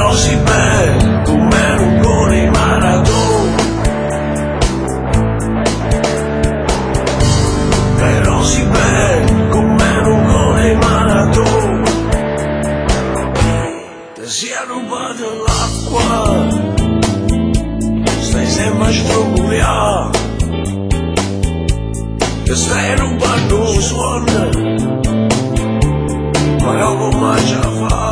però si beve come un gol in maratona, però si beve come un gol in maratona. Ti sia rubato l'acqua, stai sempre a sfrugliare, ti stai rubando un suono, ma non come già fa.